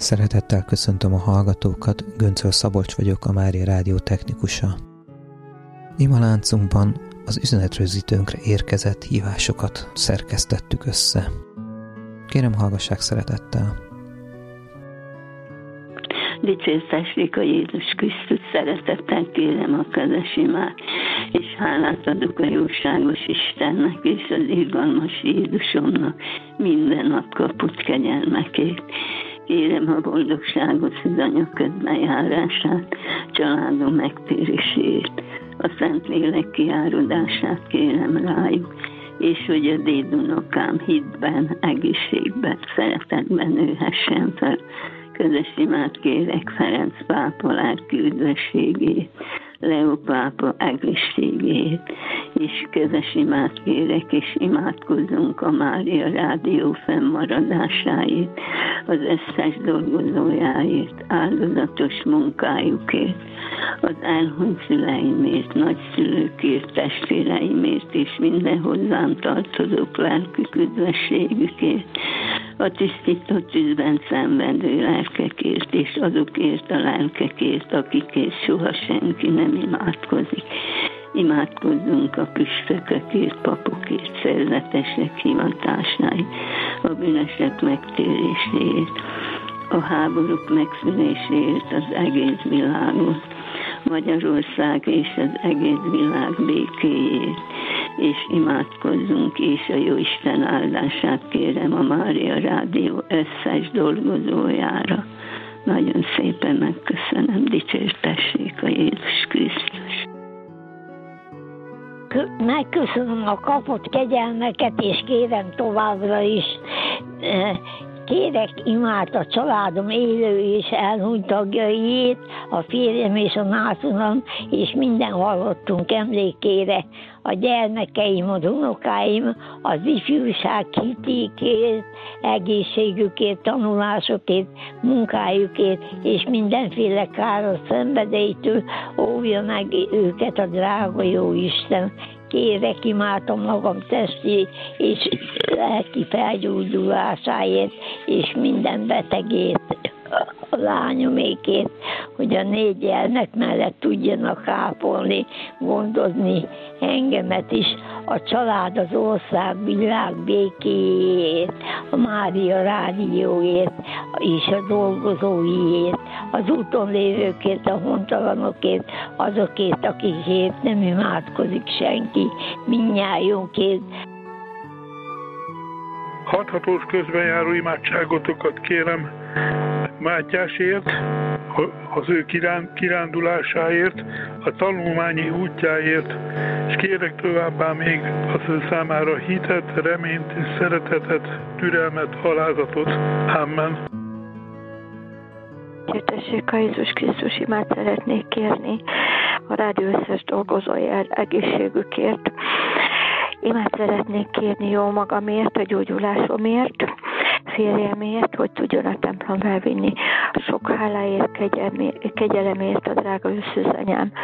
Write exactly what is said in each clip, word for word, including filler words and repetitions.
Szeretettel köszöntöm a hallgatókat, Göncöl Szabolcs vagyok, a Mária Rádió technikusa. Ima láncunkban az üzenetrögzítőnkre érkezett hívásokat szerkesztettük össze. Kérem, hallgassák szeretettel! Dicsértessék a Jézus Krisztus, szeretettel kérem a kedves imát, és hálát adok a jóságos Istennek és az irgalmas Jézusomnak minden nap kapott kegyelmekért. Kérem a boldogságos anya közbenjárását, családom megtérését, a Szentlélek kiáradását kérem rájuk, és hogy a dédunokám hitben, egészségben, szeretetben nőhessen fel. Közös imát kérek Ferenc pápa lelki üdvösségét, Leó pápa egészségét, és közös imát kérek, és imádkozzunk a Mária Rádió fennmaradásáért, az összes dolgozójáért, áldozatos munkájukért, az elhunyt szüleimért, nagyszülőkért, testvéreimért, és minden hozzám tartozók lelkük üdvösségükért, a tisztító tűzben szenvedő lelkekért, és azokért a lelkekért, akikért soha senki nem imádkozik. Imádkozzunk a püspökökért, papokért, szerzetesek hivatásáért, a bűnösök megtéréséért, a háborúk megszűnéséért az egész világon, Magyarország és az egész világ békéjét, és imádkozzunk, és a Jóisten áldását kérem a Mária Rádió összes dolgozójára. Nagyon szépen megköszönöm, dicsértessék a Jézus Krisztus. Megköszönöm a kapott kegyelmeket, és kérem továbbra is, kérek imát a családom élő és elhunyt tagjaiét, a férjem és a nászunam, és minden hallottunk emlékére, a gyermekeim, az unokáim, az ifjúság hitékért, egészségükért, tanulásokért, munkájukért, és mindenféle káros szenvedélytől óvja meg őket a drága jó Isten. Kérek imádom magam testi és lelki felgyógyulásáért, és minden betegét, a lányomékét, hogy a négy gyermek mellett tudjanak ápolni, gondozni engemet is, a család, az ország, világ békéjét, a Mária Rádióért, és a dolgozóiért, az úton lévőkért, a hontalanokért, azokért, akikért nem imádkozik senki, mindnyájunkért. Hathatós közbenjáró imádságotokat kérem Mátyásért, az ő kirándulásáért, a tanulmányi útjáért, és kérek továbbá még az ő számára hitet, reményt, szeretetet, türelmet, alázatot. Amen. Értessék a Jézus Krisztus imát szeretnék kérni a rádió összes dolgozójáért, egészségükért. Imát szeretnék kérni jó magamért, a gyógyulásomért, férjemért, hogy tudjon a templomba elvinni. Sok háláért, kegyelemért a drága őszőzanyámnak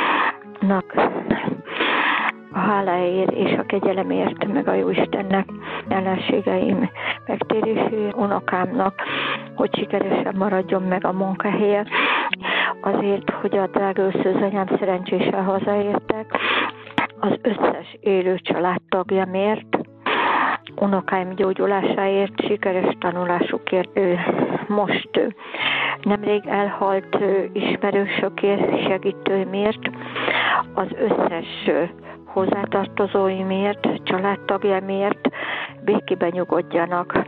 a háláért és a kegyelemért, meg a Jóistennek ellenségeim megtéréséért, unokámnak, hogy sikeresen maradjon meg a munkahelye, azért, hogy a drága őszőzanyám szerencsésen hazaértek, az összes élő családtagjamért, unokáim gyógyulásáért, sikeres tanulásukért, most nemrég elhalt ismerősökért, segítőimért, az összes hozzátartozóimért, családtagjamért békében nyugodjanak.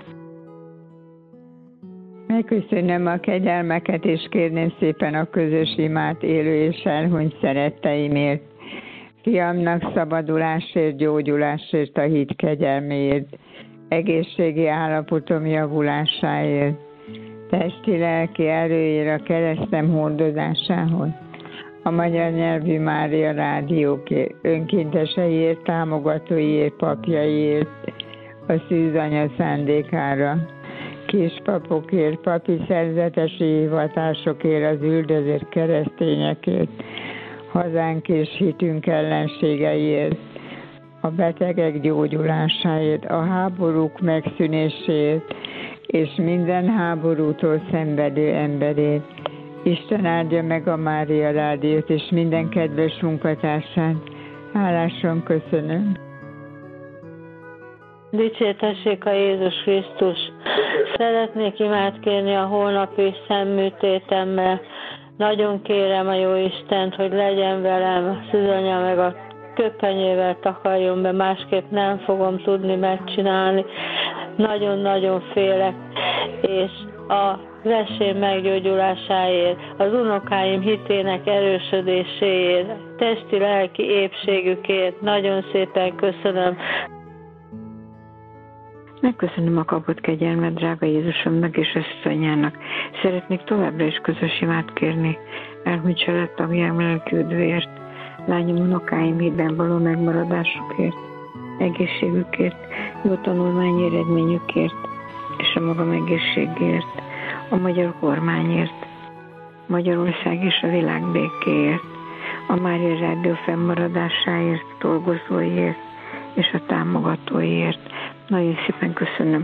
Megköszönöm a kegyelmeket, és kérném szépen a közös imát élő és elhunyt szeretteimért, fiamnak szabadulásért, gyógyulásért, a hit kegyelméért, egészségi állapotom javulásáért, testi-lelki erőért, a keresztem hordozásához, a magyar nyelvű Mária Rádió önkénteseiért, támogatóiért, papjaiért, a szűzanya szándékára, kispapokért, papi szerzetesi hivatásokért, az üldözött keresztényekért, hazánk és hitünk ellenségeiért, a betegek gyógyulásáért, a háborúk megszűnéséért, és minden háborútól szenvedő emberét. Isten áldja meg a Mária Rádiót és minden kedves munkatársát. Hálásan köszönöm. Dicsértessék a Jézus Krisztus! Szeretnék imádkérni a holnapi szemműtétemmel. Nagyon kérem a jó Istent, hogy legyen velem, szüzanya meg a köpenyével takarjon be, másképp nem fogom tudni megcsinálni. Nagyon-nagyon félek, és a vesém meggyógyulásáért, az unokáim hitének erősödéséért, testi-lelki épségükért nagyon szépen köszönöm. Megköszönöm a kapott kegyelmet drága Jézusomnak és asszonyának. Szeretnék továbbra is közös imát kérni elhunyt családtagjaim lelki üdvéért, lányom, unokáim hitben való megmaradásukért, egészségükért, jó tanulmányi eredményükért és a magam egészségért, a magyar kormányért, Magyarország és a világ békéért, a Mária Rádió fennmaradásáért, dolgozóiért és a támogatóiért. Nagyon szépen köszönöm.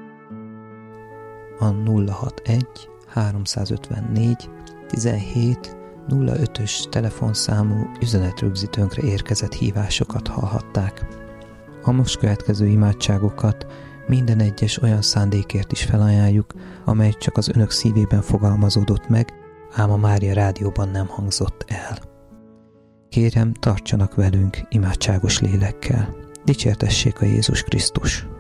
A nulla hatvanegy háromszázötvennégy tizenhét nulla ötös telefonszámú üzenetrögzítőnkre érkezett hívásokat hallhatták. A most következő imádságokat minden egyes olyan szándékért is felajánljuk, amely csak az önök szívében fogalmazódott meg, ám a Mária Rádióban nem hangzott el. Kérem, tartsanak velünk imádságos lélekkel. Dicsértessék a Jézus Krisztus!